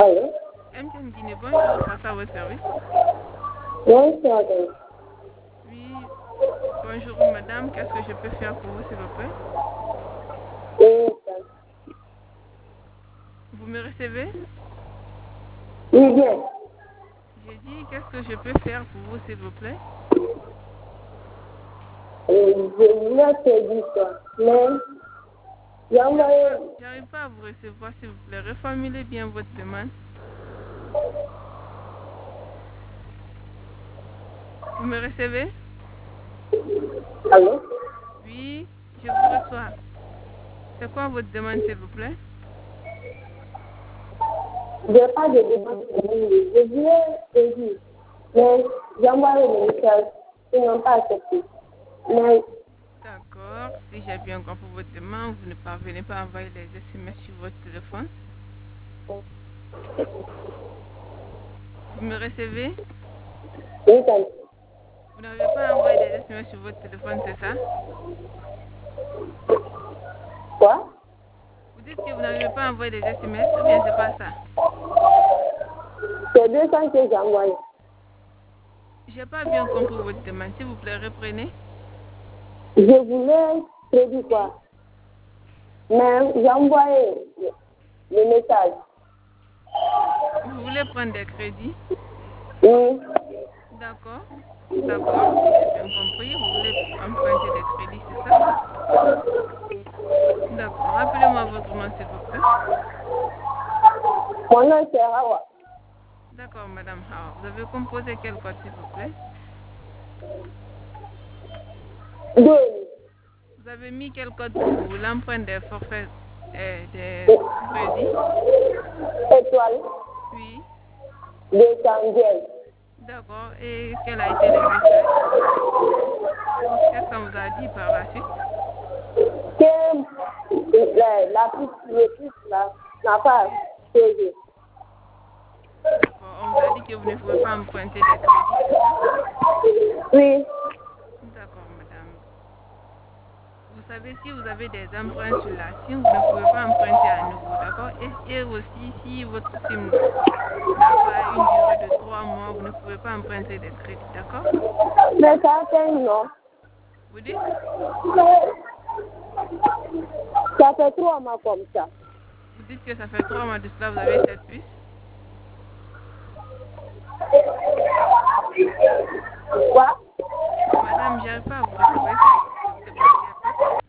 Allô? MTN Guinée, bonjour, face à votre service. Bonsoir. Oui, bonjour madame, qu'est-ce que je peux faire pour vous s'il vous plaît? Oui, Vous me recevez? oui, bien. J'ai dit, qu'est-ce que je peux faire pour vous s'il vous plaît? Je voulais te dire quoi. Mais j'ai envoyé. J'arrive pas à vous recevoir s'il vous plaît. Reformulez bien votre demande. Vous me recevez? Allô? Oui, je vous reçois. C'est quoi votre demande s'il vous plaît? J'ai pas de demande. Je voulais te dire. Mais j'ai envoyé le message. Ils n'ont pas accepté. Mais D'accord, si j'ai bien compris votre demande, vous ne parvenez pas à envoyer les SMS sur votre téléphone. Vous me recevez? oui, quand Vous n'avez pas envoyé des SMS sur votre téléphone, c'est ça? quoi? Vous dites que vous n'avez pas envoyé des SMS ou bien c'est pas ça? C'est 200 que j'ai envoyé. J'ai pas bien compris votre demande. S'il vous plaît, reprenez. Je voulais te dire quoi. Mais j'ai envoyé le message. Vous voulez prendre des crédits? Oui. D'accord. D'accord, si j'ai bien compris. Vous voulez emprunter des crédits, c'est ça? D'accord. Rappelez-moi votre nom, s'il vous plaît. Mon nom c'est Hawa. D'accord, madame Hawa. Vous avez composé quel code, s'il vous plaît? Deux. Vous avez mis quel code pour l'emprunt des forfaits et des crédits? Étoile. Oui. 210. D'accord. Et quel a été le message? Qu'est-ce qu'on vous a dit par la suite? Que le plus là, n'a pas payé. D'accord. On vous a dit que vous ne pouvez pas emprunter des crédits, c'est ça? Oui. D'accord, madame. Vous savez, si vous avez des emprunts sur la SIM, vous ne pouvez pas emprunter à nouveau, d'accord? Et aussi, si votre SIM n'a pas une durée de 3 mois, vous ne pouvez pas emprunter des crédits, d'accord? Mais ça fait non. Vous dites? Ça fait 3 mois comme ça. Vous dites que ça fait 3 mois de cela, vous avez cette puce? Quoi? Madame, j'arrive pas à vous recevoir. Est-ce